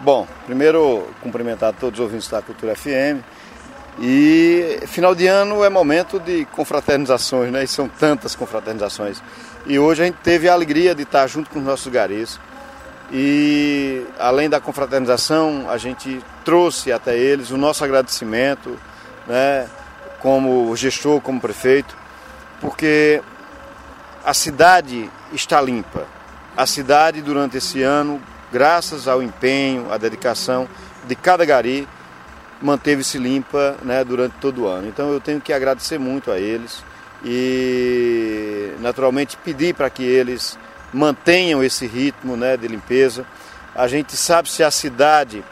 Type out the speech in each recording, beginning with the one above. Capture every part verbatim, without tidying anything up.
Bom, primeiro cumprimentar todos os ouvintes da Cultura F M. E final de ano é momento de confraternizações, né? E são tantas confraternizações. E hoje a gente teve a alegria de estar junto com os nossos garis. E além da confraternização, a gente trouxe até eles o nosso agradecimento, né? Como gestor, como prefeito, porque a cidade está limpa. A cidade, durante esse ano, graças ao empenho, à dedicação de cada gari, manteve-se limpa, né, durante todo o ano. Então eu tenho que agradecer muito a eles e naturalmente pedir para que eles mantenham esse ritmo, né, de limpeza. A gente sabe se a cidade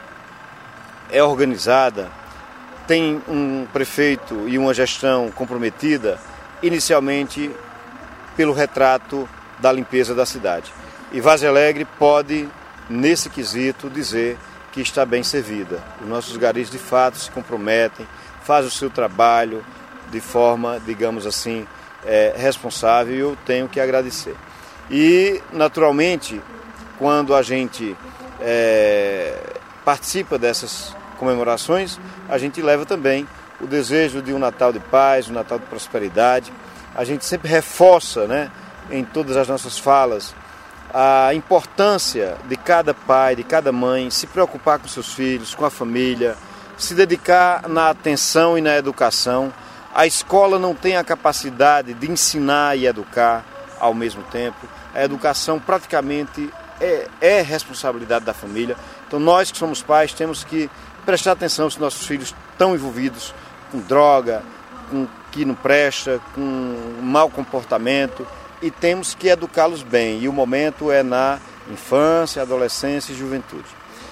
é organizada, tem um prefeito e uma gestão comprometida, inicialmente pelo retrato da limpeza da cidade. E Várzea Alegre pode, nesse quesito, dizer que está bem servida. Os nossos garis de fato se comprometem, fazem o seu trabalho de forma, digamos assim, é, responsável, e eu tenho que agradecer. E, naturalmente, quando a gente é, participa dessas comemorações, a gente leva também o desejo de um Natal de paz, um Natal de prosperidade. A gente sempre reforça, né, em todas as nossas falas, a importância de cada pai, de cada mãe se preocupar com seus filhos, com a família, se dedicar na atenção e na educação. A escola não tem a capacidade de ensinar e educar ao mesmo tempo. A educação praticamente é, é responsabilidade da família. Então nós que somos pais temos que prestar atenção se nossos filhos estão envolvidos com droga, com que não presta, com mau comportamento, e temos que educá-los bem, e o momento é na infância, adolescência e juventude.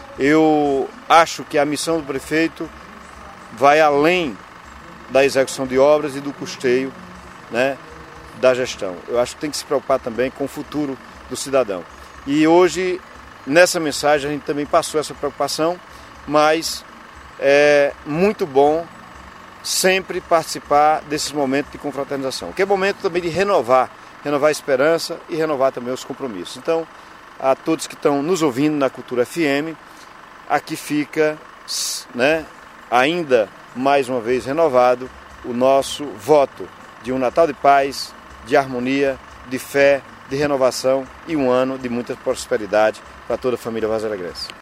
Eu acho que a missão do prefeito vai além da execução de obras e do custeio, né, da gestão. Eu acho que tem que se preocupar também com o futuro do cidadão. E hoje, nessa mensagem, a gente também passou essa preocupação, mas é muito bom sempre participar desses momentos de confraternização, que é momento também de renovar, renovar a esperança e renovar também os compromissos. Então, a todos que estão nos ouvindo na Cultura F M, aqui fica, né, ainda mais uma vez renovado o nosso voto de um Natal de paz, de harmonia, de fé, de renovação e um ano de muita prosperidade para toda a família Várzea Alegrense.